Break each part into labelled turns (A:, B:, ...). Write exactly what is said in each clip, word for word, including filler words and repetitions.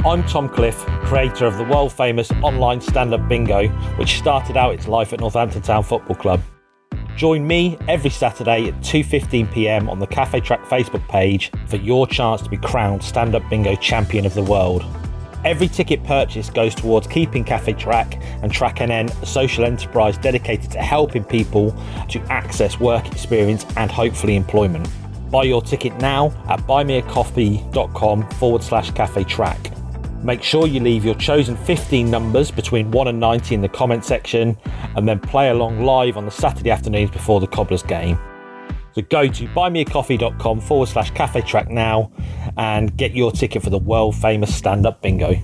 A: I'm Tom Cliff, creator of the world-famous online stand-up bingo, which started out its life at Northampton Town Football Club. Join me every Saturday at two fifteen p m on the Cafe Track Facebook page for your chance to be crowned stand-up bingo champion of the world. Every ticket purchase goes towards keeping Cafe Track and Track N N a social enterprise dedicated to helping people to access work experience and hopefully employment. Buy your ticket now at buymeacoffee.com forward slash Cafe Track. Make sure you leave your chosen fifteen numbers between one and ninety in the comment section and then play along live on the Saturday afternoons before the Cobblers game. So go to buymeacoffee.com forward slash Cafe Track now and get your ticket for the world famous stand-up bingo.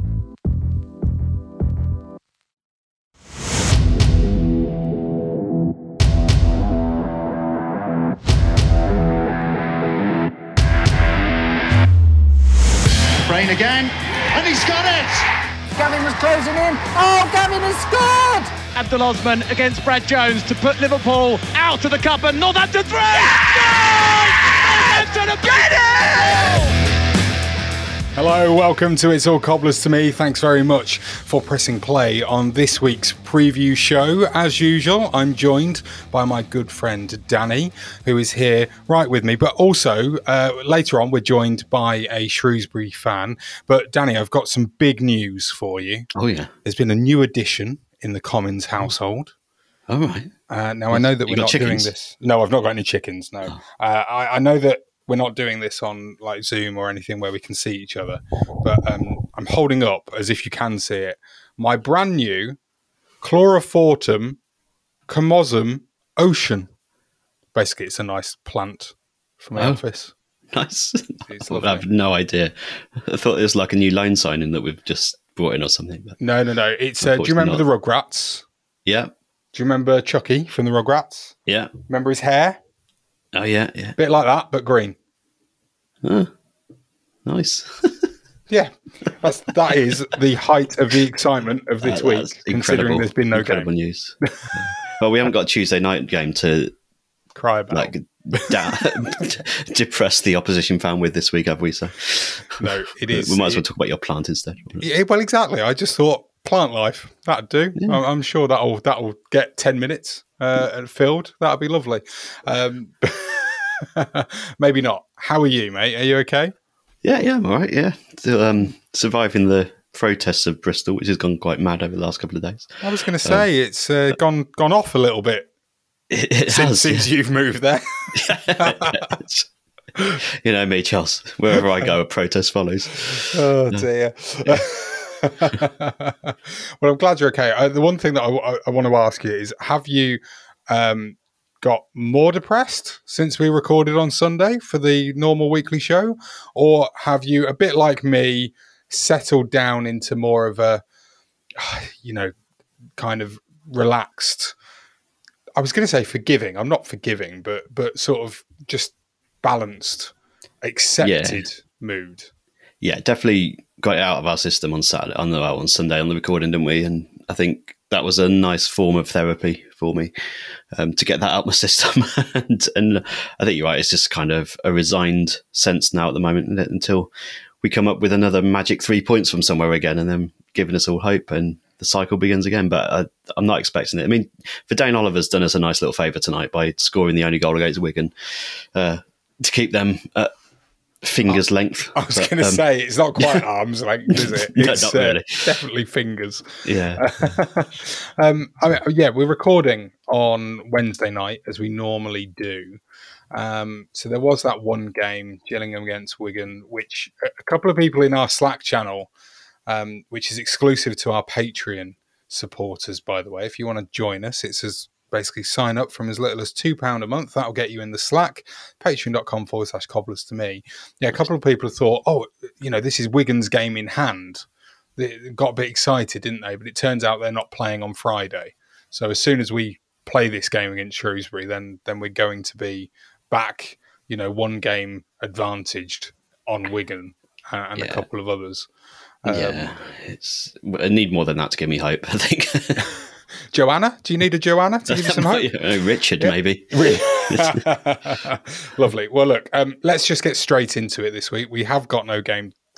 B: Brain again. And he's got it!
C: Gavin was closing in. Oh, Gavin has scored!
D: Abdul Osman against Brad Jones to put Liverpool out of the cup and Northampton three!
B: Yeah!
D: Northampton get it!
E: Hello, welcome to It's All Cobblers to Me. Thanks very much for pressing play on this week's preview show. As usual, I'm joined by my good friend Danny, who is here right with me. But also, uh, later on, we're joined by a Shrewsbury fan. But Danny, I've got some big news for you.
F: Oh, yeah.
E: There's been a new addition in the Commons household.
F: All right.
E: Uh, now, I know that
F: You
E: we're
F: got
E: not
F: chickens?
E: doing this. No, I've not got any chickens, no.
F: Oh.
E: Uh, I, I know that we're not doing this on like Zoom or anything where we can see each other, but um, I'm holding up, as if you can see it, my brand new Chlorofortum Comosum Ocean. Basically, it's a nice plant for my
F: Oh.
E: office.
F: Nice.
E: It's
F: I
E: lovely.
F: have no idea. I thought it was like a new loan signing that we've just brought in or something. But
E: No, no, no. It's. Uh, do you remember the Rugrats?
F: yeah.
E: Do you remember Chucky from the Rugrats?
F: Yeah.
E: Remember his hair?
F: Oh, yeah. Yeah.
E: Bit like that, but green.
F: Oh, nice.
E: Yeah, that's, that is the height of the excitement of this
F: That-
E: week,
F: that's
E: considering
F: incredible-
E: there's been no
F: incredible
E: game.
F: news. Well, we haven't got a Tuesday night game to
E: Cry about.
F: like da- depress the opposition fan with this week, have we? So
E: No, it is.
F: we might as well
E: it-
F: talk about your plant instead.
E: Yeah, well, exactly. I just thought plant life, that'd do.
F: Yeah.
E: I'm, I'm sure that'll that'll get ten minutes uh, filled. That'd be lovely. Um, maybe not. How are you, mate? Are you okay?
F: Yeah, yeah, I'm all right. Yeah, Still, um, surviving the protests of Bristol, which has gone quite mad over the last couple of days.
E: I was going to say it's uh, gone gone off a little bit
F: It, it
E: since,
F: has,
E: since you've moved there.
F: you know me, Charles. Wherever I go, a protest follows.
E: Oh dear. Well, I'm glad you're okay. Uh, the one thing that I, I, I want to ask you is: have you um, got more depressed since we recorded on Sunday for the normal weekly show, or have you, a bit like me, settled down into more of a, you know, kind of relaxed? I was going to say forgiving. I'm not forgiving, but but sort of just balanced, accepted mood.
F: Yeah, definitely got it out of our system on Saturday, on the well, on Sunday on the recording, didn't we? And I think that was a nice form of therapy for me um, to get that out of my system. and, and I think you're right. It's just kind of a resigned sense now at the moment, isn't it? Until we come up with another magic three points from somewhere again, and then giving us all hope, and the cycle begins again. But I, I'm not expecting it. I mean, Dane Oliver's done us a nice little favour tonight by scoring the only goal against Wigan uh, to keep them at fingers length.
E: I was
F: But,
E: going to
F: um,
E: say, it's not quite arms length, is it?
F: No,
E: It's
F: not really.
E: uh, definitely fingers.
F: Yeah.
E: um, I mean, yeah, we're recording on Wednesday night, as we normally do. Um, so there was that one game, Gillingham against Wigan, which a couple of people in our Slack channel, um, which is exclusive to our Patreon supporters, by the way. If you want to join us, it's as basically sign up from as little as two pounds a month. That'll get you in the Slack, patreon.com forward slash cobblers to me. Yeah, a couple of people have thought, oh, you know, this is Wigan's game in hand. They got a bit excited, didn't they? But it turns out they're not playing on Friday. So as soon as we play this game against Shrewsbury, then then we're going to be back, you know, one game advantaged on Wigan uh, and
F: Yeah.
E: a couple of others. Um,
F: Yeah, it's. I need more than that to give me hope, I think.
E: Joanna, do you need a Joanna to give you some hope?
F: Uh, Richard,
E: Yeah.
F: maybe.
E: Lovely. Well, look, um, let's just get straight into it this week. We have got no game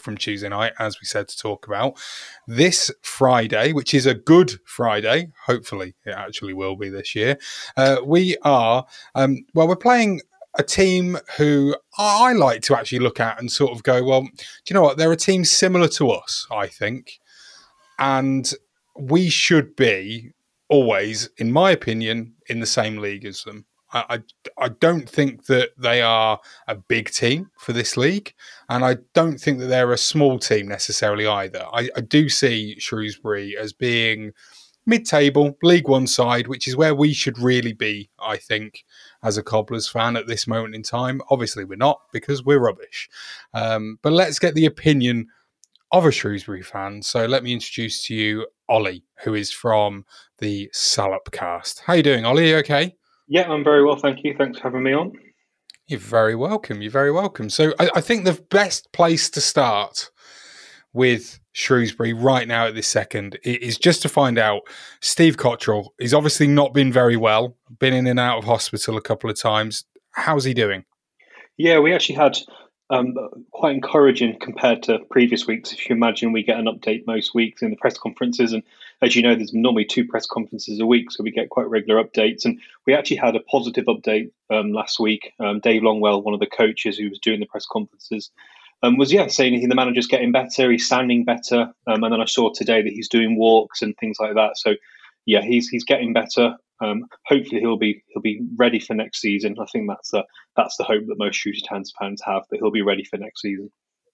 E: from Tuesday night, as we said, to talk about. This Friday, which is a good Friday, hopefully it actually will be this year, uh, we are, um, well, we're playing a team who I like to actually look at and sort of go, well, do you know what? They're a team similar to us, I think. And we should be always, in my opinion, in the same league as them. I, I, I don't think that they are a big team for this league, and I don't think that they're a small team necessarily either. I, I do see Shrewsbury as being mid-table, League One side, which is where we should really be, I think, as a Cobblers fan at this moment in time. Obviously, we're not, because we're rubbish. Um, but let's get the opinion of a Shrewsbury fan. So let me introduce to you Ollie, who is from the Salop cast. How you doing, Ollie? You okay?
G: Yeah, I'm very well, thank you. Thanks for having me on.
E: You're very welcome. You're very welcome. So I, I think the best place to start with Shrewsbury right now at this second is just to find out Steve Cottrell. He's obviously not been very well, been in and out of hospital a couple of times. How's he doing? Yeah,
G: we actually had um, quite encouraging compared to previous weeks. If you imagine, we get an update most weeks in the press conferences, and as you know, there's normally two press conferences a week, so we get quite regular updates. And we actually had a positive update um, last week. Um, Dave Longwell, one of the coaches who was doing the press conferences, um, was yeah saying the manager's getting better, he's sounding better. Um, and then I saw today that he's doing walks and things like that. So yeah, he's he's getting better. Um, hopefully he'll be he'll be ready for next season. I think that's the that's the hope that most Shrewsbury Town fans have, that he'll be ready for next season.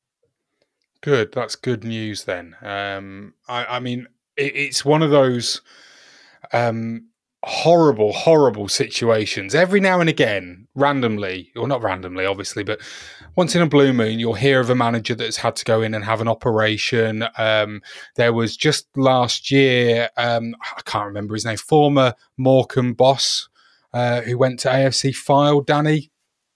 E: Good, that's good news then. Um, I, I mean, it, it's one of those um, horrible, horrible situations. Every now and again, randomly, or not randomly, obviously, but once in a blue moon, you'll hear of a manager that's had to go in and have an operation. Um, there was just last year, um, I can't remember his name, former Morecambe boss uh, who went to A F C File, Danny.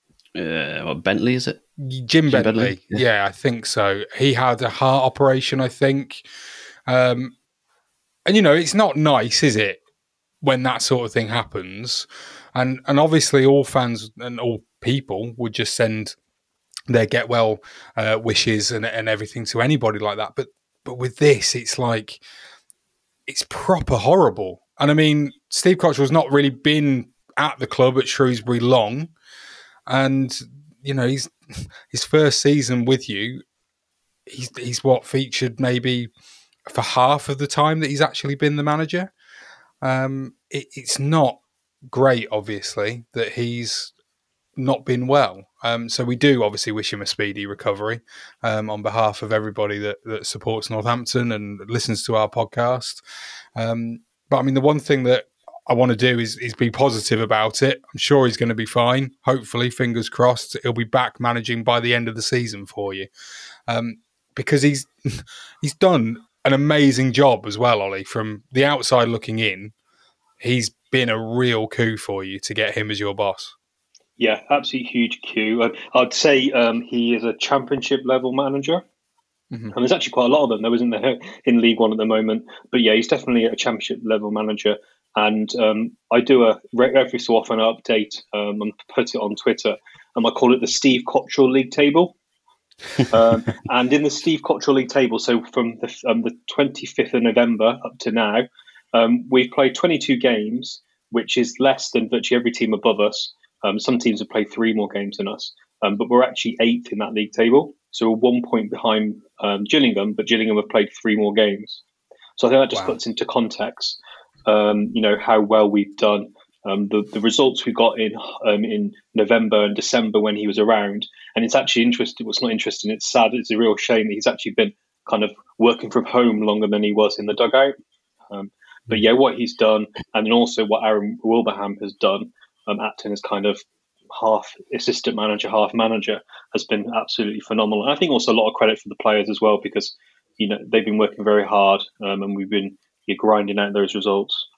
F: Uh, what, Bentley, is it?
E: Jim,
F: Jim
E: Bentley.
F: Bentley?
E: Yeah. yeah, I think so. He had a heart operation, I think. Um, and, you know, it's not nice, is it, when that sort of thing happens? And and obviously all fans and all people would just send their get well uh, wishes and, and everything to anybody like that. But but with this, it's like, it's proper horrible. And I mean, Steve Cottrell's not really been at the club at Shrewsbury long. And, you know, he's his first season with you, he's, he's what, featured maybe for half of the time that he's actually been the manager. Um, it, it's not great, obviously, that he's not been well. Um, so we do obviously wish him a speedy recovery um, on behalf of everybody that, that supports Northampton and listens to our podcast. Um, but I mean, the one thing that I want to do is, is be positive about it. I'm sure he's going to be fine. Hopefully, fingers crossed, he'll be back managing by the end of the season for you. Um, because he's he's done an amazing job as well, Ollie. From the outside looking in, he's been a real coup for you to get him as your boss.
G: Yeah, absolutely huge coup. I'd say um, he is a championship level manager. Mm-hmm. And there's actually quite a lot of them, though, isn't there, in League One at the moment? But yeah, he's definitely a championship level manager. And um, I do a every so often update um, and put it on Twitter. And I call it the Steve Cottrell League Table. um, and in the Steve Cottrell League Table, so from the, um, the twenty-fifth of November up to now, um, we've played twenty-two games, which is less than virtually every team above us. Um, some teams have played three more games than us, um, but we're actually eighth in that league table. So we're one point behind um, Gillingham, but Gillingham have played three more games. So I think that just wow. puts into context, um, you know, how well we've done. Um, the, the results we got in um, in November and December when he was around. And it's actually interesting. What's not interesting, it's sad. It's a real shame that he's actually been kind of working from home longer than he was in the dugout. Um, but yeah, what he's done, and then also what Aaron Wilbraham has done, um, acting as kind of half assistant manager, half manager, has been absolutely phenomenal. And I think also a lot of credit for the players as well, because, you know, they've been working very hard um, and we've been yeah, grinding out those results.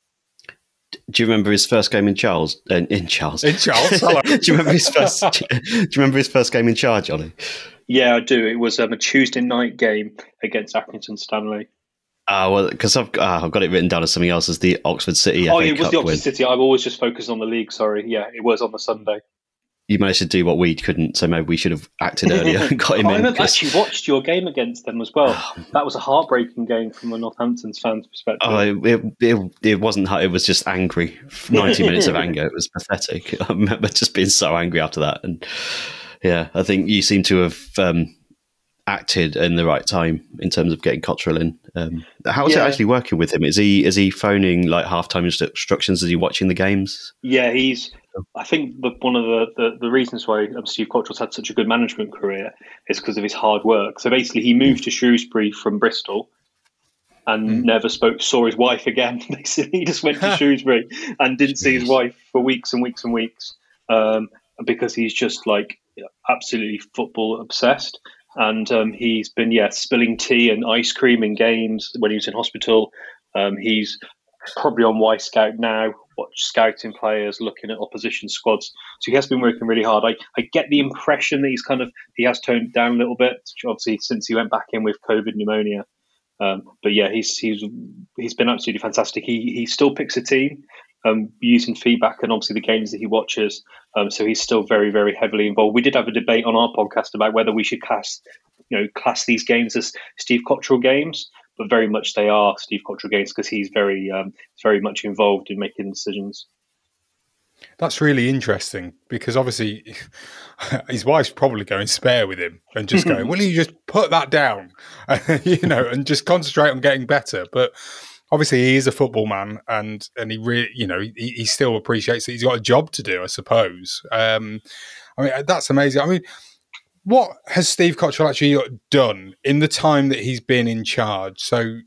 F: Do you remember his first game in Charles? Uh, in Charles,
E: in Charles. Hello.
F: do you remember his first? Do you remember his first game in charge, Ollie?
G: Yeah, I do. It was um, a Tuesday night game against Accrington Stanley.
F: Ah, uh, well, because I've uh, I've got it written down as something else as the Oxford City.
G: Oh,
F: F A
G: it was
F: Cup
G: the Oxford
F: win.
G: City. I've always just focused on the league. Sorry, yeah, it was on the Sunday.
F: you managed to do what we couldn't, so maybe we should have acted earlier and got him
G: I
F: in.
G: I actually watched your game against them as well. That was a heartbreaking game from a Northampton's fans' perspective.
F: Oh, it, it, it wasn't. It was just angry. Ninety minutes of anger. It was pathetic. I remember just being so angry after that. And yeah, I think you seem to have um, acted in the right time in terms of getting Cottrell in. Um, how is
G: Yeah.
F: it actually working with him? Is he is he phoning like halftime instructions? Is he watching the games?
G: Yeah, he's. I think the, one of the, the, the reasons why um, Steve Cottrell's had such a good management career is because of his hard work. So basically, he moved to Shrewsbury from Bristol and mm. never spoke, saw his wife again. Basically, he just went to Shrewsbury and didn't see his wife for weeks and weeks and weeks um, because he's just like absolutely football obsessed. And um, he's been, yeah, spilling tea and ice cream in games when he was in hospital. Um, he's probably on Y Scout now, watch scouting players, looking at opposition squads. So he has been working really hard. I, I get the impression that he's kind of, he has toned down a little bit, obviously, since he went back in with COVID pneumonia. Um, but yeah, he's he's he's been absolutely fantastic. He he still picks a team um, using feedback and obviously the games that he watches. Um, so he's still very, very heavily involved. We did have a debate on our podcast about whether we should class, you know, class these games as Steve Cottrell games. But very much they are Steve Cottrell games because he's very, um, very much involved in making decisions.
E: That's really interesting because obviously his wife's probably going spare with him and just going, will you just put that down, you know, and just concentrate on getting better. But obviously he is a football man and, and he really, you know, he, he still appreciates that he's got a job to do, I suppose. Um, I mean, that's amazing. I mean, what has Steve Cottrell actually done in the time that he's been in charge? So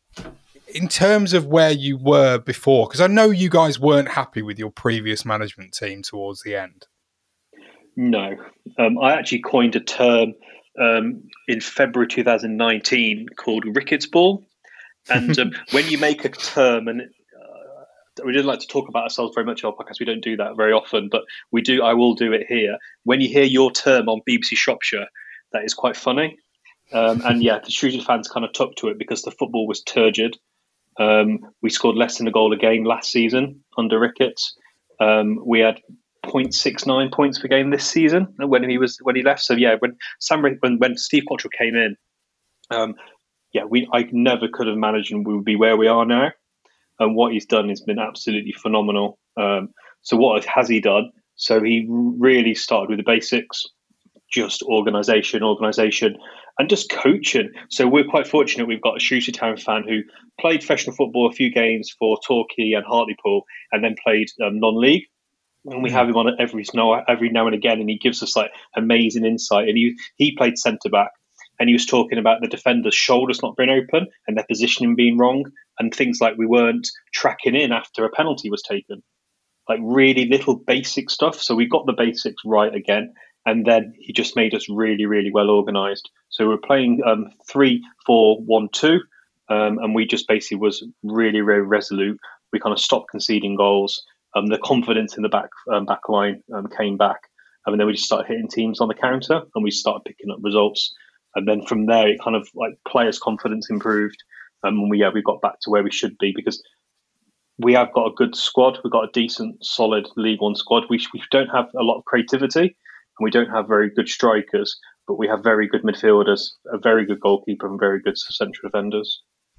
E: in terms of where you were before, because I know you guys weren't happy with your previous management team towards the end.
G: No. Um, I actually coined a term um, in February two thousand nineteen called Ricketts Ball. And um, when you make a term, and uh, we didn't like to talk about ourselves very much on our podcast, we don't do that very often, but we do. I will do it here. When you hear your term on B B C Shropshire, that is quite funny. Um, and yeah, the Shrewsbury fans kind of took to it because the football was turgid. Um, we scored less than a goal a game last season under Ricketts. Um, we had zero point six nine points per game this season when he was when he left. So yeah, when Sam when when Steve Cottrell came in, um, yeah, we I never could have imagined we would be where we are now. And what he's done has been absolutely phenomenal. Um, so what has he done? So he really started with the basics, just organisation, organisation, and just coaching. So we're quite fortunate. We've got a Shrewsbury Town fan who played professional football a few games for Torquay and Hartlepool, and then played um, non-league. And we have him on every now, every now and again, and he gives us like amazing insight. And he he played centre back, and he was talking about the defenders' shoulders not being open and their positioning being wrong, and things like we weren't tracking in after a penalty was taken. Like really little basic stuff. So we got the basics right again. And then he just made us really, really well organised. So we're playing um, three, four, one, two, um, and we just basically was really, really resolute. We kind of stopped conceding goals. Um, the confidence in the back um, back line um, came back, um, and then we just started hitting teams on the counter, and we started picking up results. And then from there, it kind of like players' confidence improved, um, and we yeah we got back to where we should be because we have got a good squad. We've got a decent, solid League One squad. We we don't have a lot of creativity. And we don't have very good strikers, but we have very good midfielders, a very good goalkeeper, and very good central defenders.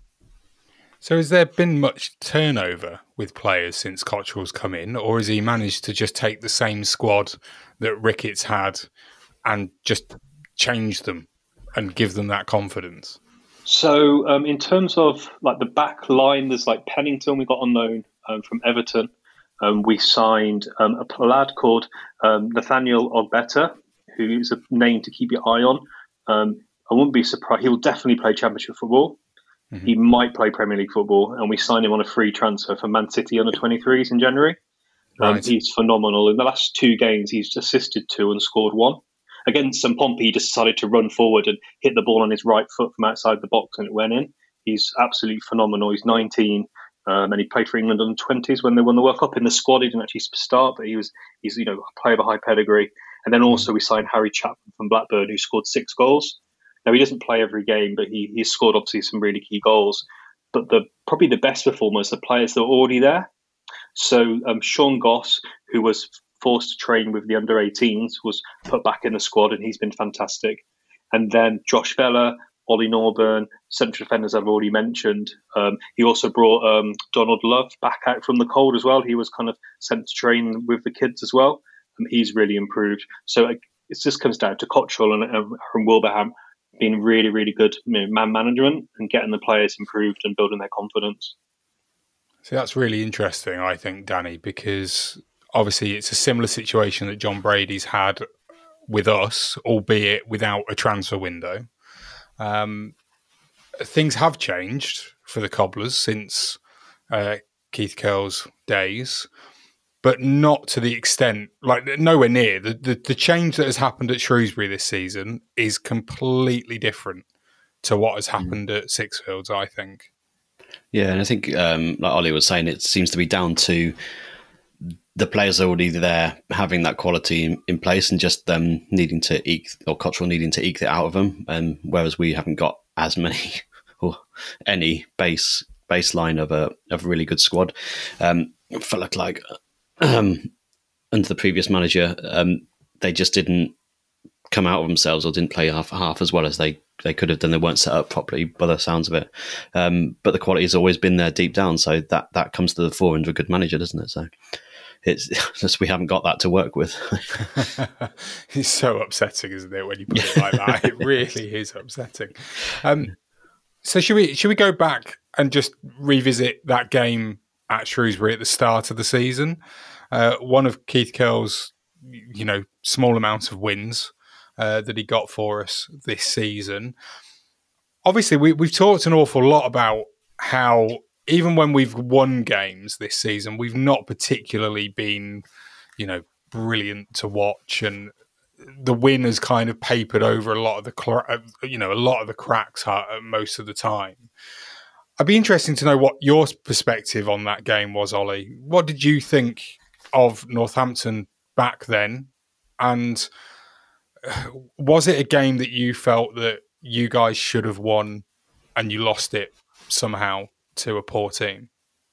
E: So has there been much turnover with players since Cottrell's come in, or has he managed to just take the same squad that Ricketts had and just change them and give them that confidence?
G: So um, in terms of like the back line, there's like Pennington, we got on loan um, from Everton. Um, we signed um, a lad called um, Nathaniel Ogbeta, who is a name to keep your eye on. Um, I wouldn't be surprised. He will definitely play Championship football. Mm-hmm. He might play Premier League football. And we signed him on a free transfer for Man City under twenty-threes in January. Um, right. He's phenomenal. In the last two games, he's assisted two and scored one. Against St Pompey, he decided to run forward and hit the ball on his right foot from outside the box, and it went in. He's absolutely phenomenal. He's nineteen. Um, and he played for England under twenties when they won the World Cup. In the squad, he didn't actually start, but he was he's you know a player of a high pedigree. And then also we signed Harry Chapman from Blackburn, who scored six goals. Now he doesn't play every game, but he he's scored obviously some really key goals. But the probably the best performers, the players that are already there. So um, Sean Goss, who was forced to train with the under eighteens, was put back in the squad, and he's been fantastic. And then Josh Vella, Ollie Norburn, central defenders I've already mentioned. Um, he also brought um, Donald Love back out from the cold as well. He was kind of sent to train with the kids as well, and he's really improved. So it, it just comes down to Cottrell and, and Wilbraham being really, really good, you know, man management and getting the players improved and building their confidence.
E: So that's really interesting, I think, Danny, because obviously it's a similar situation that John Brady's had with us, albeit without a transfer window. Um, things have changed for the Cobblers since uh, Keith Curle's days, but not to the extent, like nowhere near. The, the the change that has happened at Shrewsbury this season is completely different to what has happened mm. at Sixfields, I think.
F: Yeah, and I think, um, like Ollie was saying, it seems to be down to the players already there having that quality in, in place and just them needing to eke, or Cottrell needing to eke it out of them. And whereas we haven't got as many or any base baseline of a of a really good squad, um, it felt like like um, under the previous manager, um, they just didn't come out of themselves or didn't play half half as well as they, they could have done. They weren't set up properly by the sounds of it. Um, but the quality has always been there deep down, so that that comes to the fore under a good manager, doesn't it? So. It's just we haven't got that to work with.
E: It's so upsetting, isn't it, when you put it like that? It really is upsetting. Um, so should we should we go back and just revisit that game at Shrewsbury at the start of the season? Uh, one of Keith Curle's, you know, small amounts of wins uh, that he got for us this season. Obviously, we, we've talked an awful lot about how, even when we've won games this season, we've not particularly been, you know, brilliant to watch, and the win has kind of papered over a lot of the, you know, a lot of the cracks most of the time. I'd be interested to know what your perspective on that game was, Ollie. What did you think of Northampton back then, and was it a game that you felt that you guys should have won and you lost it somehow to a poor team?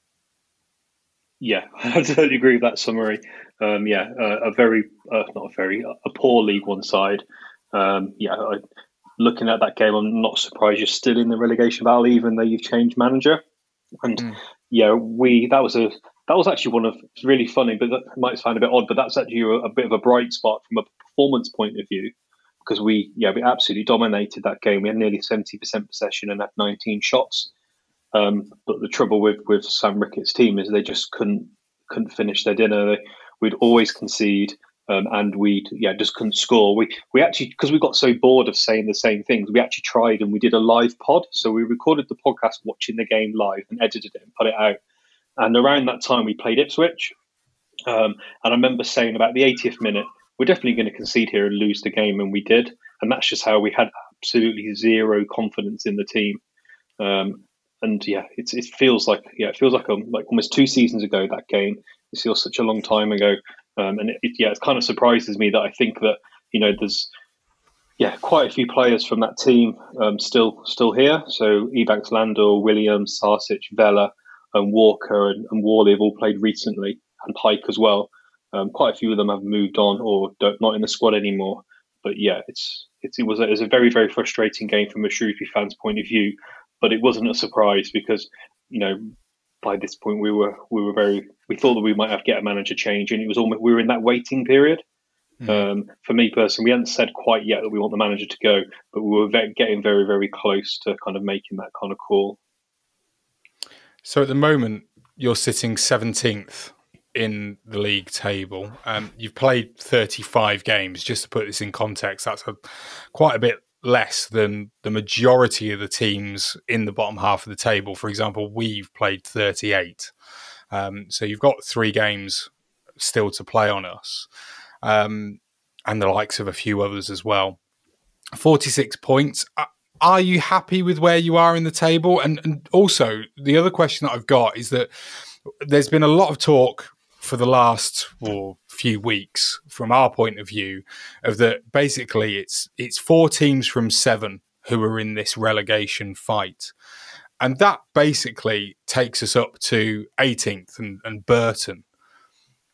G: Yeah, I totally agree with that summary. Um, yeah, uh, a very, uh, not a very, a poor League One side. Um, yeah, I, looking at that game, I'm not surprised you're still in the relegation battle, even though you've changed manager. And mm. yeah, we that was a that was actually one of it's really funny, but that might sound a bit odd, but that's actually a, a bit of a bright spot from a performance point of view, because we yeah we absolutely dominated that game. We had nearly seventy percent possession and had nineteen shots. Um, but the trouble with, with Sam Rickett's team is they just couldn't couldn't finish their dinner. They, we'd always concede, um, and we yeah just couldn't score. We we actually, because we got so bored of saying the same things, we actually tried and we did a live pod. So we recorded the podcast watching the game live and edited it and put it out. And around that time, we played Ipswich, um, and I remember saying about the eightieth minute, we're definitely going to concede here and lose the game, and we did. And that's just how we had absolutely zero confidence in the team. Um, And yeah, it's, it feels like yeah, it feels like um, like almost two seasons ago that game. It feels such a long time ago, um, and it, it, yeah, it kind of surprises me that I think that you know there's yeah quite a few players from that team um, still still here. So Ebanks, Landor, Williams, Sarsic, Vella, and Walker and, and Worley have all played recently, and Pike as well. Um, quite a few of them have moved on or don't, not in the squad anymore. But yeah, it's, it's it was a, it was a very very frustrating game from a Shrewsbury fan's point of view. But it wasn't a surprise because, you know, by this point we were we were very we thought that we might have to get a manager change, and it was almost we were in that waiting period. Mm. Um, for me personally, we hadn't said quite yet that we want the manager to go, but we were ve- getting very very close to kind of making that kind of call.
E: So at the moment, you're sitting seventeenth in the league table. Um, you've played thirty-five games. Just to put this in context, that's a, quite a bit less than the majority of the teams in the bottom half of the table. For example, we've played thirty-eight. Um, so you've got three games still to play on us, um, and the likes of a few others as well. forty-six points. Are you happy with where you are in the table? And, and also, the other question that I've got is that there's been a lot of talk for the last well, few weeks, from our point of view, of that basically it's it's four teams from seven who are in this relegation fight. And that basically takes us up to eighteenth and, and Burton.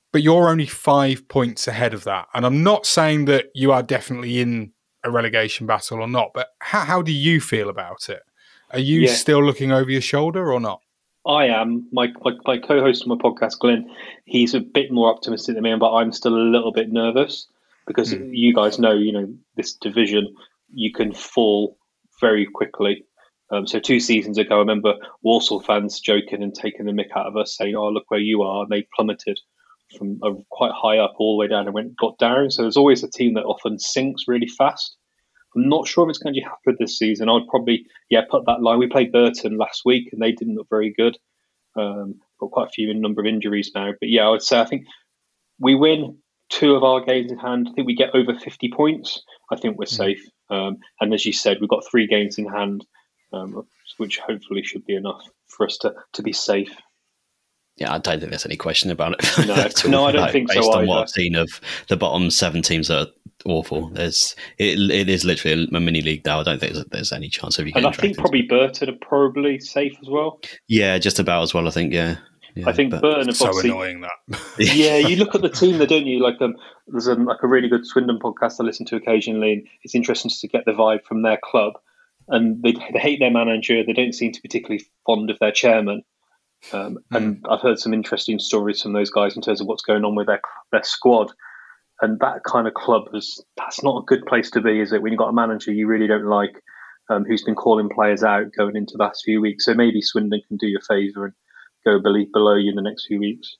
E: but you're only five points ahead of that. And I'm not saying that you are definitely in a relegation battle or not, but how, how do you feel about it? Are you yeah. still looking over your shoulder or not?
G: I am. My, my my co-host on my podcast, Glenn, he's a bit more optimistic than me, but I'm still a little bit nervous because mm. you guys know, you know, this division, you can fall very quickly. Um, so two seasons ago, I remember Walsall fans joking and taking the mick out of us, saying, "Oh, look where you are." And they plummeted from a, quite high up all the way down and went got down. So there's always a team that often sinks really fast. I'm not sure if it's going to happen this season. I'd probably, yeah, put that line. We played Burton last week and they didn't look very good. Um, got quite a few in number of injuries now. But yeah, I would say I think we win two of our games in hand. I think we get over fifty points. I think we're safe. Um, and as you said, we've got three games in hand, um, which hopefully should be enough for us to, to be safe.
F: Yeah, I don't think there's any question about it.
G: No, no I don't like, think
F: based
G: so
F: Based on
G: either.
F: what I've seen of the bottom seven teams that are awful, there's it, it is literally a mini league now. I don't think there's, there's any chance of you getting
G: And I think probably Burton are probably safe as well.
F: Yeah, just about as well, I think, yeah. yeah
G: I think
F: but
G: Burton have
E: so
G: obviously...
E: annoying that.
G: yeah, you look at the team there, don't you? Like um, There's um, like a really good Swindon podcast I listen to occasionally, and it's interesting to get the vibe from their club. And they, they hate their manager. They don't seem to be particularly fond of their chairman. Um, and mm. I've heard some interesting stories from those guys in terms of what's going on with their their squad. And that kind of club is that's not a good place to be, is it? When you've got a manager you really don't like, um, who's been calling players out going into the last few weeks. So maybe Swindon can do you a favour and go below you in the next few weeks.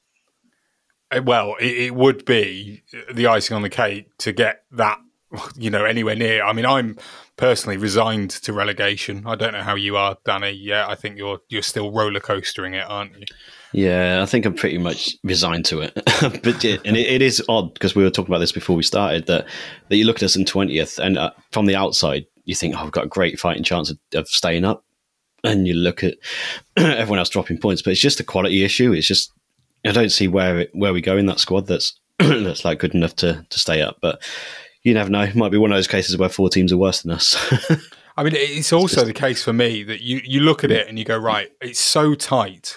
E: Well, it, it would be the icing on the cake to get that, you know, anywhere near. I mean, I'm personally resigned to relegation. I don't know how you are, Danny. Yeah, I think you're you're still roller coastering it, aren't you?
F: Yeah, I think I'm pretty much resigned to it. But it, and it, it is odd because we were talking about this before we started that that you look at us in twentieth, and uh, from the outside you think, oh, we've got a great fighting chance of, of staying up, and you look at everyone else dropping points, but it's just a quality issue. It's just I don't see where it, where we go in that squad that's that's like good enough to to stay up, but. You never know. It might be one of those cases where four teams are worse than us.
E: I mean, it's also the case for me that you, you look at it and you go, right, it's so tight.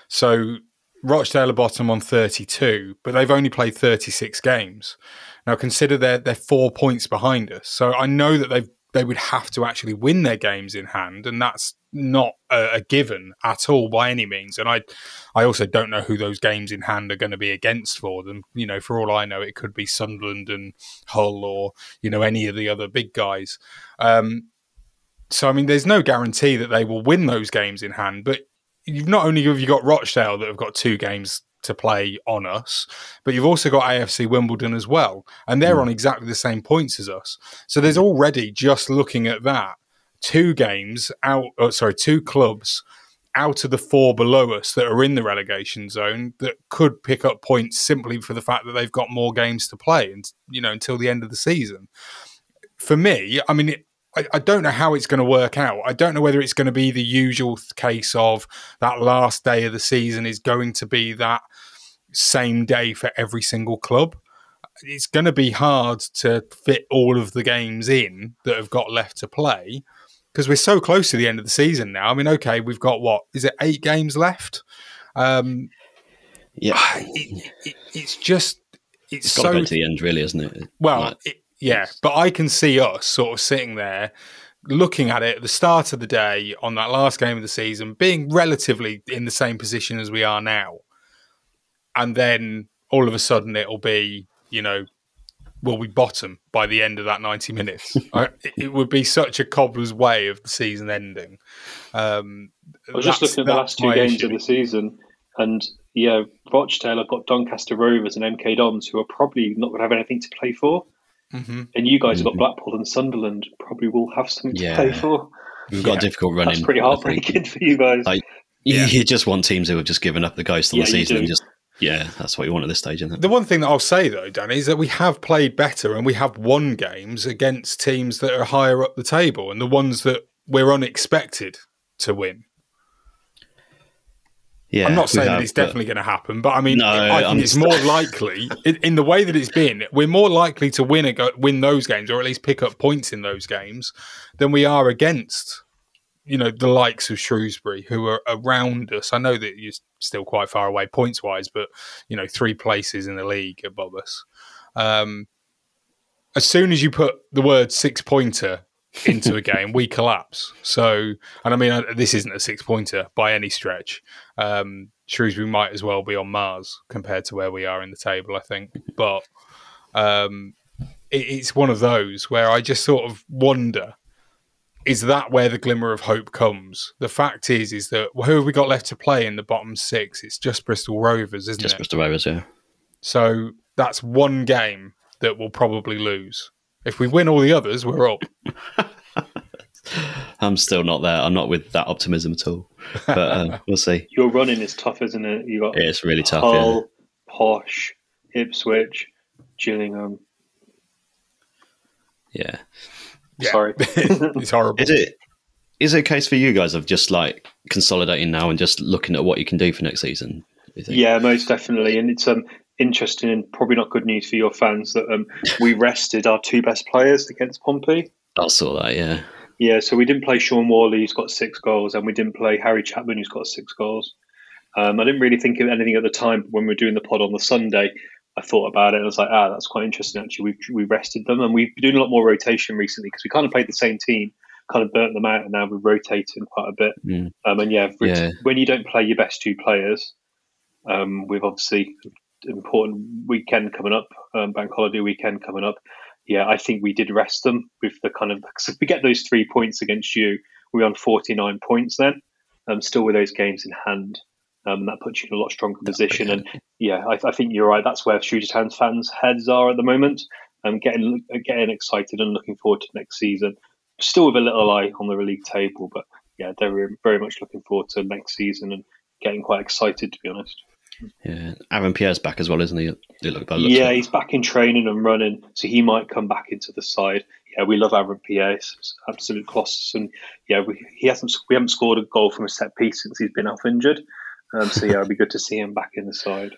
E: So Rochdale are bottom on thirty-two, but they've only played thirty-six games. Now consider they're, they're four points behind us. So I know that they've they would have to actually win their games in hand, and that's not a, a given at all by any means. And I I also don't know who those games in hand are going to be against for them. You know, for all I know, it could be Sunderland and Hull or, you know, any of the other big guys. Um, so, I mean, there's no guarantee that they will win those games in hand, but you've not only have you got Rochdale that have got two games to play on us, but you've also got A F C Wimbledon as well, and they're mm. on exactly the same points as us. So there's already, just looking at that, two games out, oh, sorry, two clubs out of the four below us that are in the relegation zone that could pick up points simply for the fact that they've got more games to play, and you know, until the end of the season. For me, I mean, it, I, I don't know how it's going to work out. I don't know whether it's going to be the usual case of that last day of the season is going to be that same day for every single club. It's going to be hard to fit all of the games in that have got left to play because we're so close to the end of the season now. I mean, okay, we've got what is it, eight games left? Um,
F: yeah,
E: it, it, it's just it's,
F: it's got
E: so
F: to go to the end, really, isn't it?
E: Well,
F: like,
E: it, yeah, but I can see us sort of sitting there looking at it at the start of the day on that last game of the season, being relatively in the same position as we are now. And then all of a sudden it'll be, you know, we'll be bottom by the end of that ninety minutes. I, it would be such a cobbler's way of the season ending. Um,
G: I was just looking at the last two games issue. of the season, and yeah, Rochdale have got Doncaster Rovers and M K Dons, who are probably not going to have anything to play for. Mm-hmm. And you guys mm-hmm. have got Blackpool and Sunderland, probably will have something to yeah. play for.
F: We've got yeah. a difficult run.
G: That's pretty heartbreaking for you guys.
F: Like, yeah. You just want teams who have just given up the ghost on
G: yeah,
F: the season and just. Yeah, that's what you want at this stage, isn't it?
E: The one thing that I'll say, though, Danny, is that we have played better and we have won games against teams that are higher up the table and the ones that we're unexpected to win. Yeah, I'm not saying have, that it's definitely going to happen, but I mean, no, I think I'm it's st- more likely, in, in the way that it's been, we're more likely to win a, win those games or at least pick up points in those games than we are against you know, the likes of Shrewsbury who are around us. I know that you're still quite far away points wise, but you know, three places in the league above us. Um, as soon as you put the word six pointer into a game, we collapse. So, and I mean, this isn't a six pointer by any stretch. Um, Shrewsbury might as well be on Mars compared to where we are in the table, I think. But um, it, it's one of those where I just sort of wonder, is that where the glimmer of hope comes? The fact is, is that who have we got left to play in the bottom six? It's just Bristol Rovers, isn't
F: just
E: it? Just
F: Bristol Rovers, yeah.
E: So that's one game that we'll probably lose. If we win all the others, we're up.
F: I'm still not there. I'm not with that optimism at all. But uh, we'll see.
G: Your running is tough, isn't it? You got
F: it's really tough.
G: Hull,
F: yeah.
G: Posh, Ipswich, Gillingham.
F: Yeah.
E: yeah.
G: Sorry,
E: it's horrible.
F: Is it? Is it a case for you guys of just like consolidating now and just looking at what you can do for next season?
G: Yeah, most definitely, and it's um. interesting and probably not good news for your fans that um, we rested our two best players against Pompey.
F: I saw that, yeah.
G: Yeah, so we didn't play Sean Worley, who's got six goals, and we didn't play Harry Chapman, who's got six goals. Um, I didn't really think of anything at the time, but when we were doing the pod on the Sunday, I thought about it and I was like, ah, that's quite interesting, actually. We we rested them, and we've been doing a lot more rotation recently because we kind of played the same team, kind of burnt them out, and now we're rotating quite a bit. Mm. Um, and yeah,
F: yeah,
G: when you don't play your best two players, um, we've obviously... important weekend coming up, um, bank holiday weekend coming up. Yeah, I think we did rest them with the kind of, because if we get those three points against you, we're on forty-nine points then, um, still with those games in hand. Um, and that puts you in a lot stronger position. And yeah, I, I think you're right. That's where Shooter Town's fans' heads are at the moment. Um, getting getting excited and looking forward to next season. Still with a little eye on the league table, but yeah, they're very much looking forward to next season and getting quite excited, to be honest.
F: Yeah, Aaron Pierre's back as well, isn't he? Look,
G: yeah,
F: like.
G: He's back in training and running, so he might come back into the side. Yeah, we love Aaron Pierre, it's absolute colossus, and yeah, we he hasn't we haven't scored a goal from a set piece since he's been off injured. Um, so yeah, it'd be good to see him back in the side.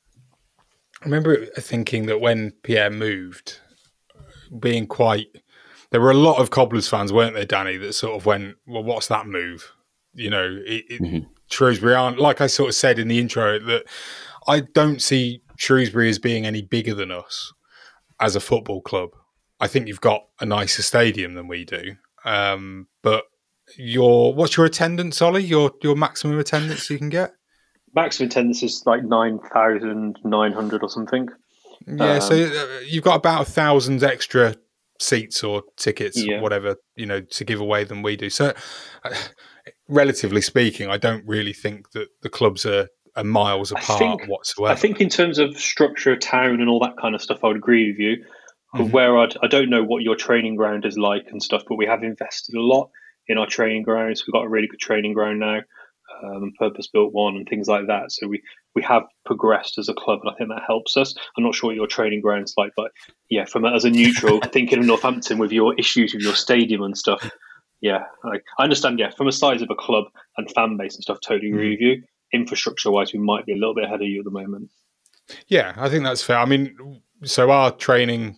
E: I remember thinking that when Pierre moved, being quite, there were a lot of Cobblers fans, weren't there, Danny, that sort of went, well, what's that move? You know, it, it, mm-hmm. Shrewsbury aren't, like I sort of said in the intro, that I don't see Shrewsbury as being any bigger than us as a football club. I think you've got a nicer stadium than we do. Um, but your what's your attendance, Ollie? Your your maximum attendance you can get?
G: Maximum attendance is like nine thousand nine hundred or something.
E: Yeah, um, so you've got about a thousand extra seats or tickets,
G: yeah.
E: or whatever, you know, to give away than we do. So, uh, relatively speaking, I don't really think that the clubs are, are miles apart
G: think,
E: whatsoever.
G: I think in terms of structure of town and all that kind of stuff, I would agree with you. Mm-hmm. Where I'd, I don't know what your training ground is like and stuff, but we have invested a lot in our training grounds. We've got a really good training ground now, um, purpose-built one and things like that. So we, we have progressed as a club, and I think that helps us. I'm not sure what your training ground's like, but yeah, from as a neutral, thinking of Northampton with your issues with your stadium and stuff, yeah, I, I understand, yeah, from a size of a club and fan base and stuff, totally agree with you. Infrastructure-wise, we might be a little bit ahead of you at the moment.
E: Yeah, I think that's fair. I mean, so our training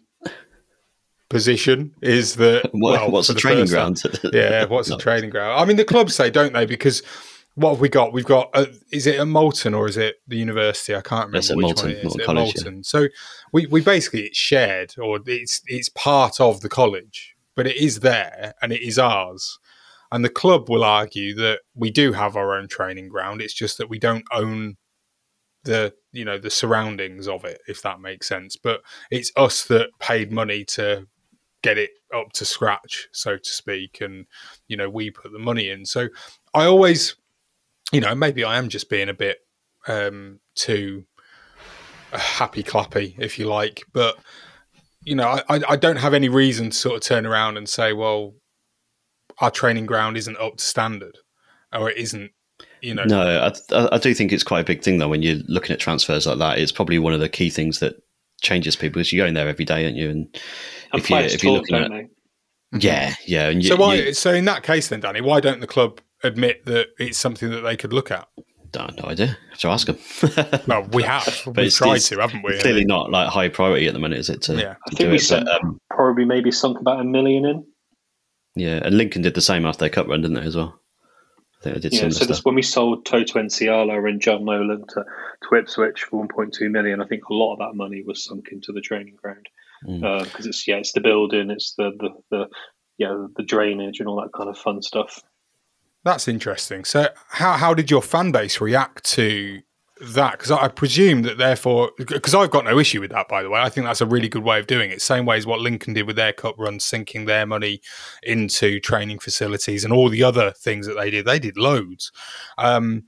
E: position is that
F: what,
E: well,
F: what's a training ground?
E: Yeah, what's no. a training ground? I mean, the clubs say, don't they? Because what have we got? We've got a, is it a Moulton or is it the university? I can't remember
F: it's
E: which
F: Moulton,
E: one it is.
F: Moulton
E: It's
F: College,
E: Moulton.
F: Yeah.
E: So we, we basically it's shared, or it's it's part of the college, but it is there and it is ours. And the club will argue that we do have our own training ground. It's just that we don't own the you know the surroundings of it, if that makes sense. But it's us that paid money to get it up to scratch, so to speak, and you know we put the money in. So I always, you know, maybe I am just being a bit um, too happy clappy, if you like, but you know, I, I don't have any reason to sort of turn around and say, well, our training ground isn't up to standard, or it isn't. You know.
F: No, I, I do think it's quite a big thing though when you're looking at transfers like that. It's probably one of the key things that changes people because you're going there every day, aren't you? And,
G: and
F: if you if you're looking at,
G: they?
F: yeah, yeah. And you,
E: so why?
F: You,
E: so in that case, then, Danny, why don't the club admit that it's something that they could look at?
F: I have no idea. I have to ask them.
E: Well, we have. We've tried to, haven't we?
F: Clearly not like high priority at the minute, is it? To,
G: yeah, I think we
F: it,
G: sunk,
F: but, um,
G: probably maybe sunk about a million in.
F: Yeah, and Lincoln did the same after their cup run, didn't they, as well? I think they did
G: Yeah,
F: similar
G: so
F: stuff.
G: this, when we sold Toto Enciala and John Nolan to, to Ipswich for one point two million, I think a lot of that money was sunk into the training ground because mm. uh, it's yeah, it's the building, it's the, the the yeah the drainage and all that kind of fun stuff.
E: That's interesting. So, how how did your fan base react to that? Because I presume that therefore, because I've got no issue with that, by the way. I think that's a really good way of doing it. Same way as what Lincoln did with their cup run, sinking their money into training facilities and all the other things that they did. They did loads. Um,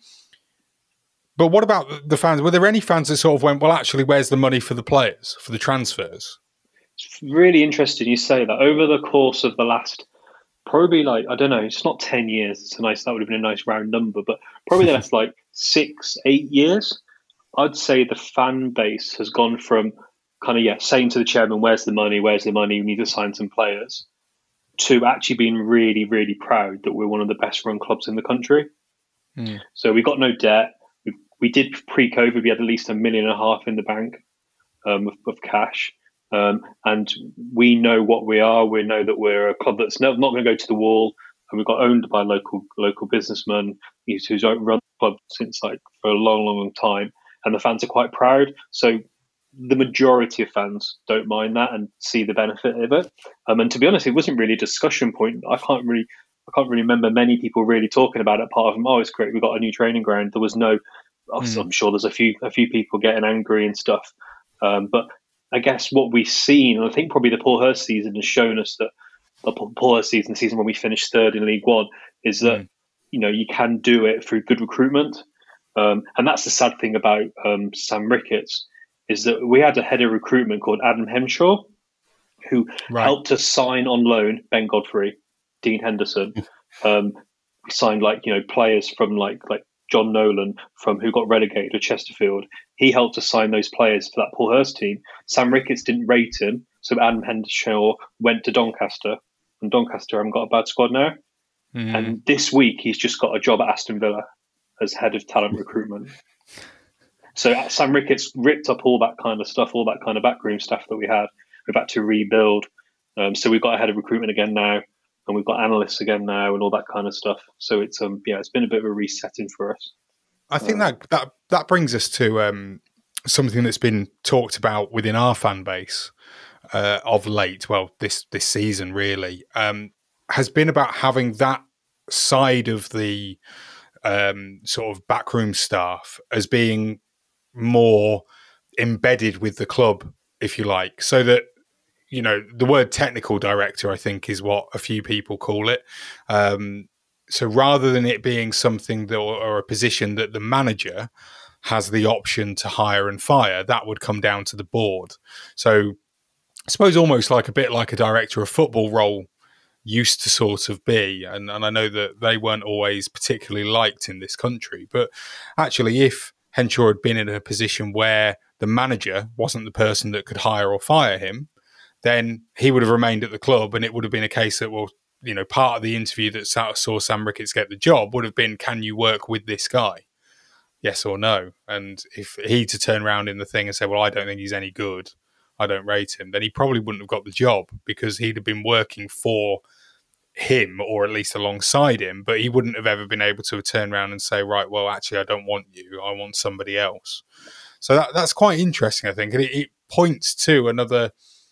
E: but what about the fans? Were there any fans that sort of went, well, actually, where's the money for the players, for the transfers?
G: It's really interesting you say that. Over the course of the last, probably like, I don't know, it's not ten years. It's a nice, that would have been a nice round number, but probably the last like six, eight years, I'd say the fan base has gone from kind of, yeah, saying to the chairman, where's the money? Where's the money? We need to sign some players, to actually being really, really proud that we're one of the best run clubs in the country. Mm. So we got no debt. We, we did pre-COVID, we had at least a million and a half in the bank um, of, of cash. Um, and we know what we are. We know that we're a club that's not, not going to go to the wall. And we got owned by a local local businessman who's run the club since like for a long, long, long time. And the fans are quite proud. So the majority of fans don't mind that and see the benefit of it. Um, and to be honest, it wasn't really a discussion point. I can't really, I can't really remember many people really talking about it. Apart from, oh, it's great, we got a new training ground. There was no. Mm. I'm sure there's a few a few people getting angry and stuff. Um, but I guess what we've seen, and I think probably the Paul Hurst season has shown us that the Paul Hurst season, the season when we finished third in League One, is that mm. you know you can do it through good recruitment, um, and that's the sad thing about um, Sam Ricketts is that we had a head of recruitment called Adam Henshaw, who right. helped us sign on loan Ben Godfrey, Dean Henderson, um, signed like you know players from like like. John Nolan from who got relegated to Chesterfield. He helped us sign those players for that Paul Hurst team. Sam Ricketts didn't rate him, so Adam Henshaw went to Doncaster, and Doncaster haven't got a bad squad now. Mm. And this week he's just got a job at Aston Villa as head of talent recruitment. So Sam Ricketts ripped up all that kind of stuff, all that kind of backroom stuff that we had. We've had to rebuild. Um, so we've got a head of recruitment again now. And we've got analysts again now and all that kind of stuff. So it's um yeah, it's been a bit of a resetting for us.
E: I think um, that that that brings us to um, something that's been talked about within our fan base uh, of late. Well, this this season really um, has been about having that side of the um, sort of backroom staff as being more embedded with the club, if you like, so that. You know, the word technical director, I think, is what a few people call it. Um, so rather than it being something that, or a position that the manager has the option to hire and fire, that would come down to the board. So I suppose almost like a bit like a director of football role used to sort of be. And, and I know that they weren't always particularly liked in this country. But actually, if Henshaw had been in a position where the manager wasn't the person that could hire or fire him, then he would have remained at the club, and it would have been a case that, well, you know, part of the interview that saw Sam Ricketts get the job would have been, can you work with this guy? Yes or no? And if he to turn around in the thing and say, well, I don't think he's any good, I don't rate him, then he probably wouldn't have got the job because he'd have been working for him or at least alongside him, but he wouldn't have ever been able to turn around and say, right, well, actually, I don't want you, I want somebody else. So that, that's quite interesting, I think. And it, it points to another...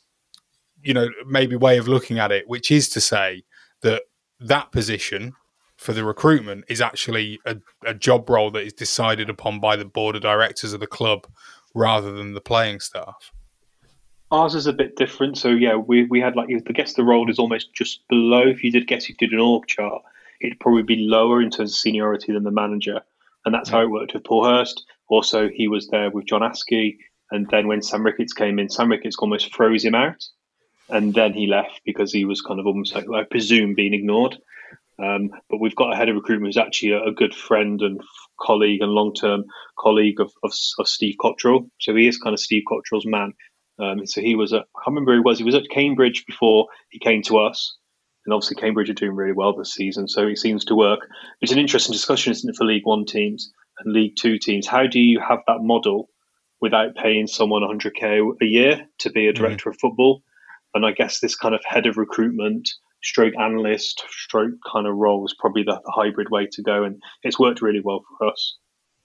E: you know, maybe way of looking at it, which is to say that that position for the recruitment is actually a, a job role that is decided upon by the board of directors of the club rather than the playing staff.
G: Ours is a bit different. So, yeah, we, we had like, I guess the role is almost just below. If you did guess, if you did an org chart, it'd probably be lower in terms of seniority than the manager. And that's how it worked with Paul Hurst. Also, he was there with John Askey. And then when Sam Ricketts came in, Sam Ricketts almost froze him out. And then he left because he was kind of almost like, I presume, being ignored. Um, but we've got a head of recruitment who's actually a, a good friend and colleague and long-term colleague of, of, of Steve Cottrell. So he is kind of Steve Cottrell's man. Um, so he was at, I can't remember who he was. He was at Cambridge before he came to us. And obviously Cambridge are doing really well this season. So it seems to work. It's an interesting discussion, isn't it, for League One teams and League Two teams? How do you have that model without paying someone one hundred K a year to be a director mm-hmm. of football? And I guess this kind of head of recruitment stroke analyst, stroke kind of role is probably the, the hybrid way to go, and it's worked really well for us.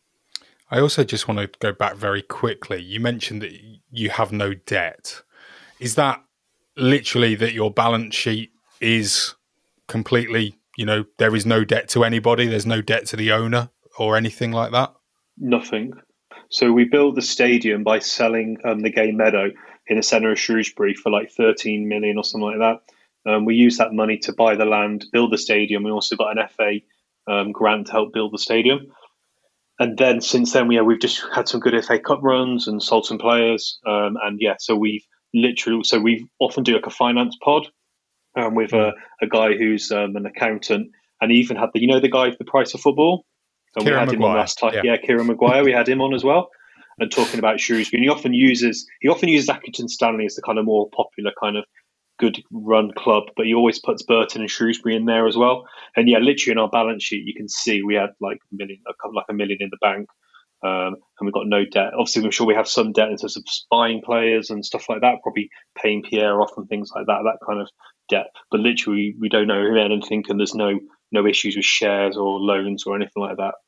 E: I also just want to go back very quickly. You mentioned that you have no debt. Is that literally that your balance sheet is completely, you know, there is no debt to anybody, there's no debt to the owner or anything like that?
G: Nothing. So we built the stadium by selling um, the Gay Meadow in the centre of Shrewsbury for like thirteen million or something like that. Um, we used that money to buy the land, build the stadium. We also got an F A um, grant to help build the stadium. And then since then, yeah, we've just had some good F A Cup runs and sold some players. Um, and yeah, so we've literally, so we often do like a finance pod um, with a, a guy who's um, an accountant. And he even had the, you know, the guy for the price of football? And we had him on last time. Yeah, yeah Kieran Maguire, we had him on as well. And talking about Shrewsbury. And he often uses, he often uses Accrington Stanley as the kind of more popular kind of good run club, but he always puts Burton and Shrewsbury in there as well. And yeah, literally in our balance sheet, you can see we had like a million, a couple, like a million in the bank, um, and we've got no debt. Obviously, I'm sure we have some debt in terms of buying players and stuff like that, probably paying Pierre off and things like that, that kind of debt. But literally, we don't know anything, and there's no no issues with shares or loans or anything like that.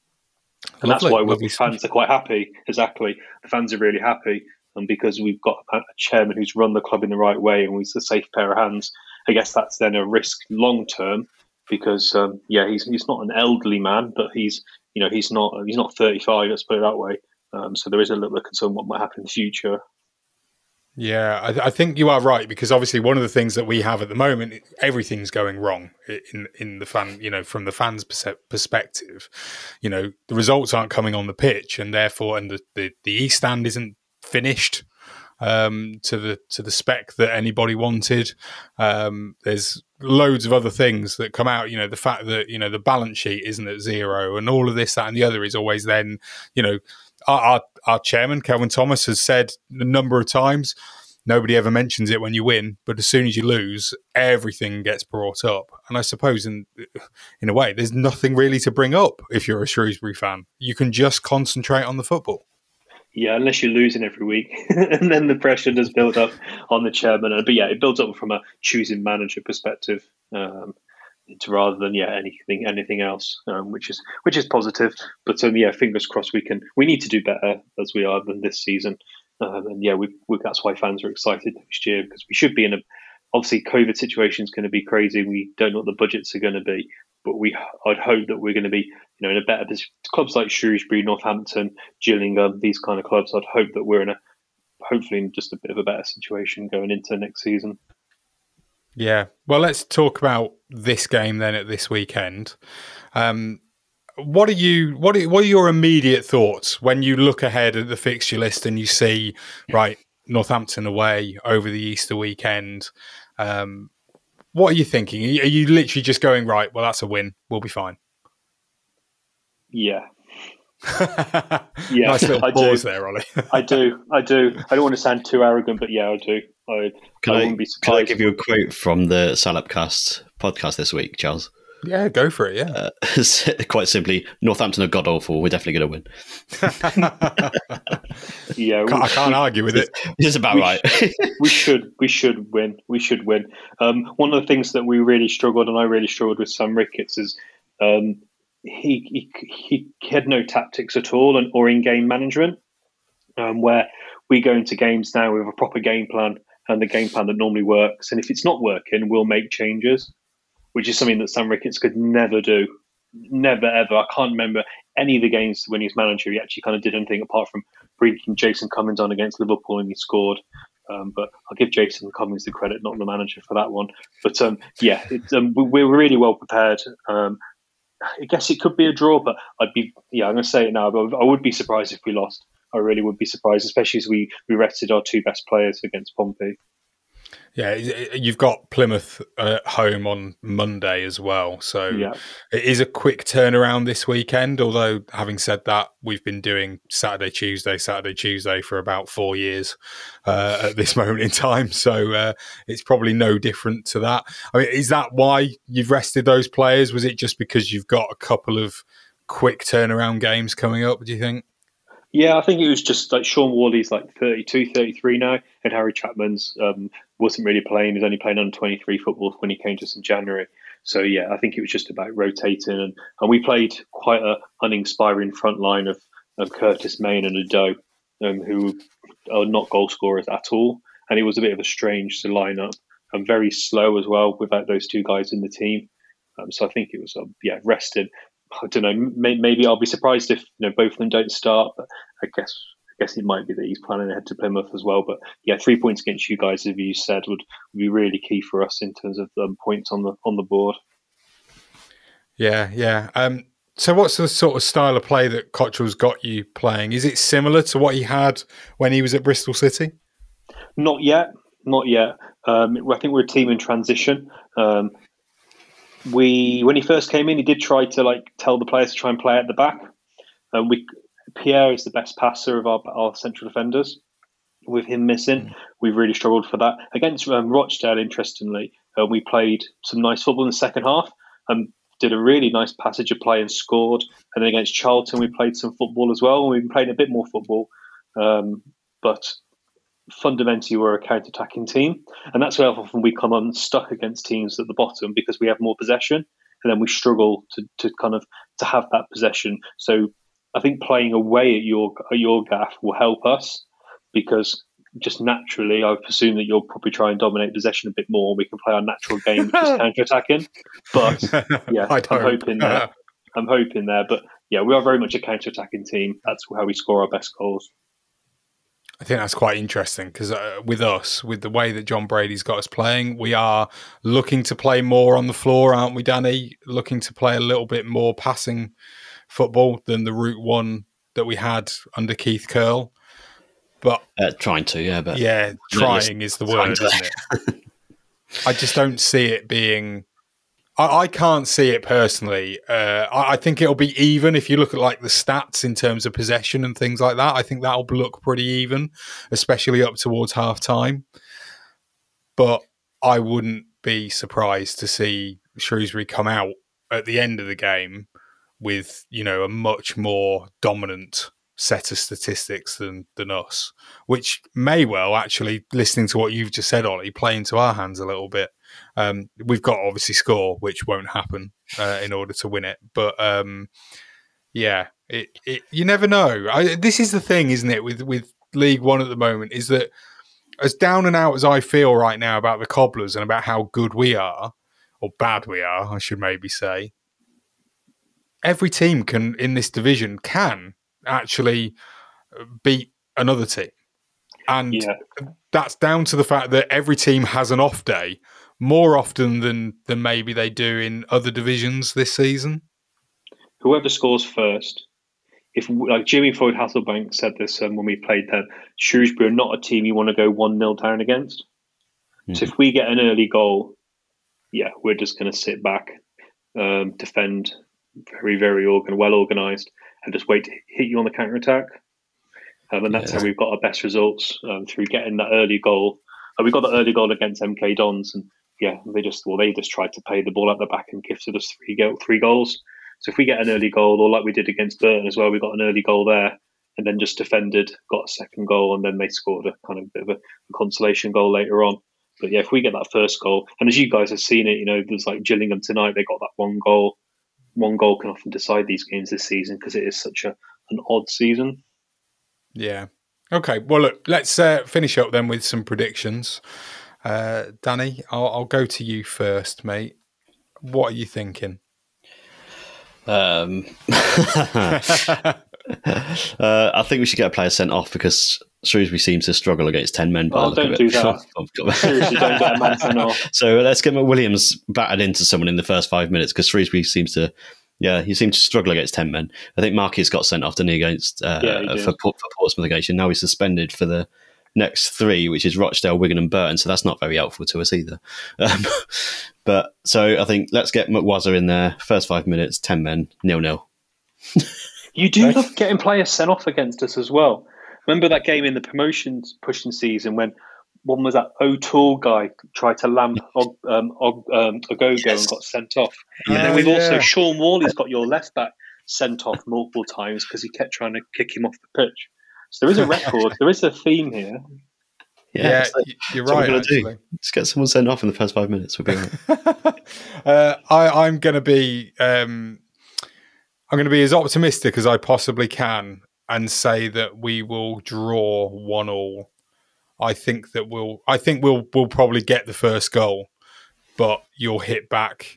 G: And lovely, that's why the fans are quite happy. Exactly, the fans are really happy. And because we've got a chairman who's run the club in the right way and he's a safe pair of hands, I guess that's then a risk long term because um, yeah, he's he's not an elderly man, but he's you know he's not he's not thirty-five. Let's put it that way. Um, so there is a little bit of concern what might happen in the future.
E: Yeah, I, I think you are right because obviously one of the things that we have at the moment, everything's going wrong in in the fan. You know, from the fans' perspective, you know the results aren't coming on the pitch, and therefore, and the the, the East Stand isn't finished um, to the to the spec that anybody wanted. Um, there's loads of other things that come out. You know, the fact that you know the balance sheet isn't at zero, and all of this, that, and the other is always then. You know, our our, our chairman Kelvin Thomas has said a number of times. Nobody ever mentions it when you win, but as soon as you lose, everything gets brought up. And I suppose, in in a way, there's nothing really to bring up if you're a Shrewsbury fan. You can just concentrate on the football.
G: Yeah, unless you're losing every week. And then the pressure does build up on the chairman. But yeah, it builds up from a choosing manager perspective um, to rather than, yeah, anything anything else, um, which is which is positive. But um, yeah, fingers crossed we can. We need to do better as we are than this season. Um, and yeah, we, we, that's why fans are excited next year because we should be in a, obviously COVID situation is going to be crazy. We don't know what the budgets are going to be. But we, I'd hope that we're going to be, you know, in a better position. Clubs like Shrewsbury, Northampton, Gillingham, these kind of clubs. I'd hope that we're in a, hopefully, in just a bit of a better situation going into next season.
E: Yeah. Well, let's talk about this game then at this weekend. Um, what are you? What are, what are your immediate thoughts when you look ahead at the fixture list and you see right Northampton away over the Easter weekend? Um, What are you thinking? Are you literally just going, right, well, that's a win. We'll be fine.
G: Yeah. yeah,
E: nice little
G: I
E: pause
G: do.
E: there, Ollie.
G: I do. I do. I don't want to sound too arrogant, but yeah, I do. I,
F: can,
G: I,
F: I,
G: wouldn't be
F: can I
G: surprised.
F: give you a quote from the Salopcast podcast this week, Charles?
E: Yeah, go for it, yeah.
F: Uh, quite simply, Northampton are god-awful. We're definitely going to
G: win. yeah,
E: I can't argue with it.
F: It's about
G: we
F: right.
G: Sh- we should we should win. We should win. Um, one of the things that we really struggled, and I really struggled with Sam Ricketts, is um, he, he he had no tactics at all, and or in-game management, um, where we go into games now with a proper game plan and the game plan that normally works. And if it's not working, we'll make changes, which is something that Sam Ricketts could never do. Never, ever. I can't remember any of the games when he was manager. He actually kind of did anything apart from bringing Jason Cummins on against Liverpool and he scored. Um, but I'll give Jason Cummins the credit, not the manager, for that one. But um, yeah, it, um, we're really well prepared. Um, I guess it could be a draw, but I'd be, yeah, I'm going to say it now, but I would be surprised if we lost. I really would be surprised, especially as we, we rested our two best players against Pompey.
E: Yeah, you've got Plymouth at home on Monday as well. So
G: yeah.
E: It is a quick turnaround this weekend. Although, having said that, we've been doing Saturday, Tuesday, Saturday, Tuesday for about four years uh, at this moment in time. So uh, it's probably no different to that. I mean, is that why you've rested those players? Was it just because you've got a couple of quick turnaround games coming up, do you think?
G: Yeah, I think it was just like Sean Worley's like thirty-two, thirty-three now, and Harry Chapman's um, wasn't really playing. He was only playing under twenty-three football when he came to us in January. So yeah, I think it was just about rotating, and, and we played quite a uninspiring front line of, of Curtis Main and Ado, um, who are not goal scorers at all. And it was a bit of a strange lineup and very slow as well without those two guys in the team. Um, so I think it was um, yeah rested. I don't know. May, maybe I'll be surprised if you know both of them don't start. But I guess I guess it might be that he's planning ahead to Plymouth as well. But yeah, three points against you guys, as you said, would, would be really key for us in terms of um, points on the on the board.
E: Yeah, yeah. Um, so what's the sort of style of play that Cottrell's got you playing? Is it similar to what he had when he was at Bristol City?
G: Not yet. Not yet. Um, I think we're a team in transition. Um, we when he first came in, he did try to like tell the players to try and play at the back. Um, we Pierre is the best passer of our, our central defenders. With him missing, mm. we've really struggled for that. Against um, Rochdale, interestingly, uh, we played some nice football in the second half and did a really nice passage of play and scored. And then against Charlton, we played some football as well. We've been playing a bit more football, um, but fundamentally we're a counter-attacking team, and that's where often we come unstuck against teams at the bottom because we have more possession, and then we struggle to, to kind of to have that possession. So I think playing away at your at your gaff will help us, because just naturally I presume that you'll probably try and dominate possession a bit more. We can play our natural game, which is counter-attacking. But yeah, I'm hoping there. I'm hoping there. But yeah, we are very much a counter-attacking team. That's how we score our best goals.
E: I think that's quite interesting because uh, with us, with the way that John Brady's got us playing, we are looking to play more on the floor, aren't we, Danny? Looking to play a little bit more passing football than the Route One that we had under Keith Curle. But
F: uh, trying to, yeah, but
E: yeah, trying is the word, isn't it? I just don't see it being. I, I can't see it personally. Uh, I, I think it'll be even if you look at like the stats in terms of possession and things like that. I think that'll look pretty even, especially up towards half time. But I wouldn't be surprised to see Shrewsbury come out at the end of the game with, you know, a much more dominant set of statistics than than us, which may well actually, listening to what you've just said, Ollie, play into our hands a little bit. Um, we've got to obviously score, which won't happen uh, in order to win it. But um, yeah, it, it you never know. I, this is the thing, isn't it, with with League One at the moment, is that as down and out as I feel right now about the Cobblers and about how good we are, or bad we are, I should maybe say, every team can in this division can actually beat another team. And yeah. that's down to the fact that every team has an off day more often than, than maybe they do in other divisions this season.
G: Whoever scores first, if like Jimmy Floyd Hasselbank said this um, when we played them, Shrewsbury are not a team you want to go one nil down against. Mm-hmm. So if we get an early goal, yeah, we're just going to sit back, um, defend very, very organ- well organised, and just wait to hit you on the counter-attack. Um, and that's yeah. how we've got our best results, um, through getting that early goal. Uh, we got the early goal against M K Dons, and yeah, they just well they just tried to play the ball at the back and gifted us three go- three goals. So if we get an early goal, or like we did against Burton as well, we got an early goal there, and then just defended, got a second goal, and then they scored a kind of bit of a, a consolation goal later on. But yeah, if we get that first goal, and as you guys have seen it, you know, there's like Gillingham tonight, they got that one goal. One goal can often decide these games this season because it is such a an odd season.
E: Yeah. Okay. Well, look, let's uh, finish up then with some predictions. Uh, Danny, I'll, I'll go to you first, mate. What are you thinking?
F: Um, uh, I think we should get a player sent off because Shrewsbury seems to struggle against ten men.
G: Oh, don't do that. Seriously, don't get a man sent off.
F: So let's get Williams battered into someone in the first five minutes because Shrewsbury seems to, yeah, he seems to struggle against ten men. I think Marquis got sent off, didn't he, against uh, yeah, he for, for Portsmouth against. Now he's suspended for the next three, which is Rochdale, Wigan and Burton, so that's not very helpful to us either. Um, but so I think let's get McWazza in there, first five minutes, ten men, nil-nil.
G: You do love getting players sent off against us as well. Remember that game in the promotions pushing season when one was that O'Toole guy tried to lamp Og, um, Og, um, Ogogo yes. and got sent off.
E: Yeah,
G: and then we've
E: yeah.
G: also Sean Worley's got your left back sent off multiple times because he kept trying to kick him off the pitch. So there is a record, there is a theme here.
F: Yeah,
E: yeah
F: like,
E: you're right. Actually.
F: Just get someone sent off in the first five minutes. We'll be right.
E: uh, I, I'm going to be, um, I'm going to be as optimistic as I possibly can and say that we will draw one all. I think that we'll, I think we'll, we'll probably get the first goal, but you'll hit back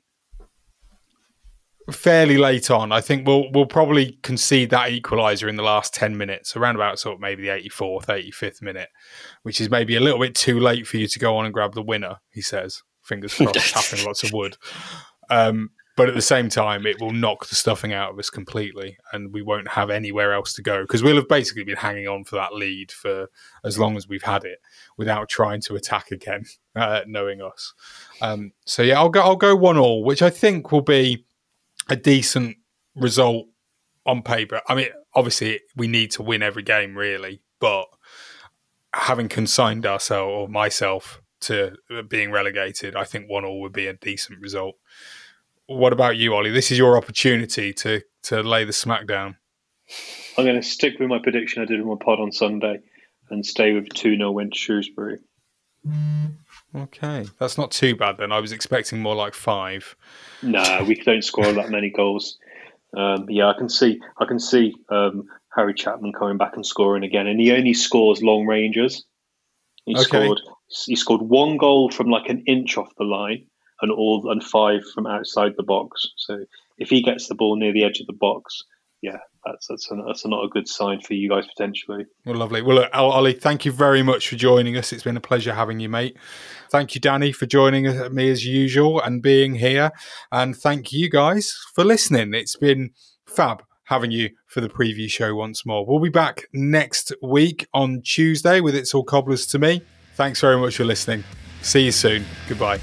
E: fairly late on. I think we'll we'll probably concede that equaliser in the last ten minutes, around about sort of maybe the eighty-fourth, eighty-fifth minute, which is maybe a little bit too late for you to go on and grab the winner, he says. Fingers crossed, tapping lots of wood. Um, but at the same time, it will knock the stuffing out of us completely and we won't have anywhere else to go because we'll have basically been hanging on for that lead for as long as we've had it without trying to attack again, uh, knowing us. Um, so yeah, I'll go, I'll go one all, which I think will be a decent result on paper. I mean, obviously we need to win every game really, but having consigned ourselves or myself to being relegated, I think one all would be a decent result. What about you, Ollie? This is your opportunity to to lay the smack down.
G: I'm going to stick with my prediction I did in my pod on Sunday and stay with two nil win to Shrewsbury.
E: Okay, that's not too bad then. I was expecting more like five.
G: No, we don't score that many goals. Um, yeah, I can see I can see um, Harry Chapman coming back and scoring again, and he only scores long ranges. He
E: okay.
G: scored he scored one goal from like an inch off the line, and all and five from outside the box. So if he gets the ball near the edge of the box, yeah, that's that's, a, that's not a good sign for you guys potentially.
E: Well, lovely. Well, look, Ollie, thank you very much for joining us. It's been a pleasure having you, mate. Thank you, Danny, for joining me as usual and being here. And thank you guys for listening. It's been fab having you for the preview show once more. We'll be back next week on Tuesday with It's All Cobblers to Me. Thanks very much for listening. See you soon. Goodbye.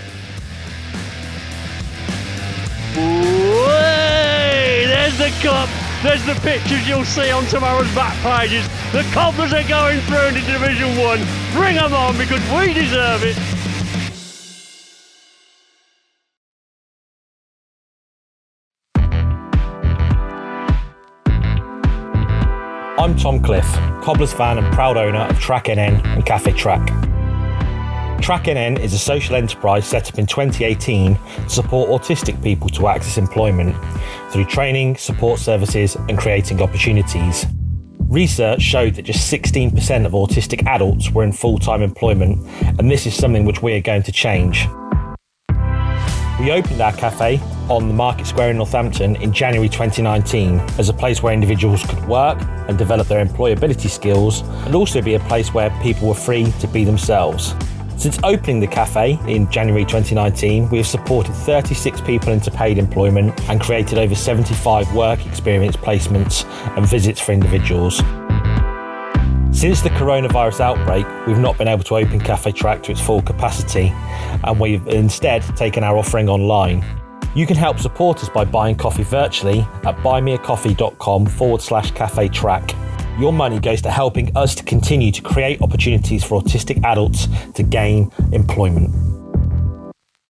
D: Way! There's the cup. There's the pictures you'll see on tomorrow's back pages. The Cobblers are going through into Division One. Bring them on because we deserve it.
A: I'm Tom Cliff, Cobblers fan and proud owner of Track N N and Cafe Track. Track N N is a social enterprise set up in twenty eighteen to support autistic people to access employment through training, support services and creating opportunities. Research showed that just sixteen percent of autistic adults were in full-time employment, and this is something which we are going to change. We opened our cafe on the Market Square in Northampton in January twenty nineteen as a place where individuals could work and develop their employability skills, and also be a place where people were free to be themselves. Since opening the cafe in January twenty nineteen, we have supported thirty-six people into paid employment and created over seventy-five work experience placements and visits for individuals. Since the coronavirus outbreak, we've not been able to open Cafe Track to its full capacity, and we've instead taken our offering online. You can help support us by buying coffee virtually at buymeacoffee.com forward slash Cafe Track. Your money goes to helping us to continue to create opportunities for autistic adults to gain employment.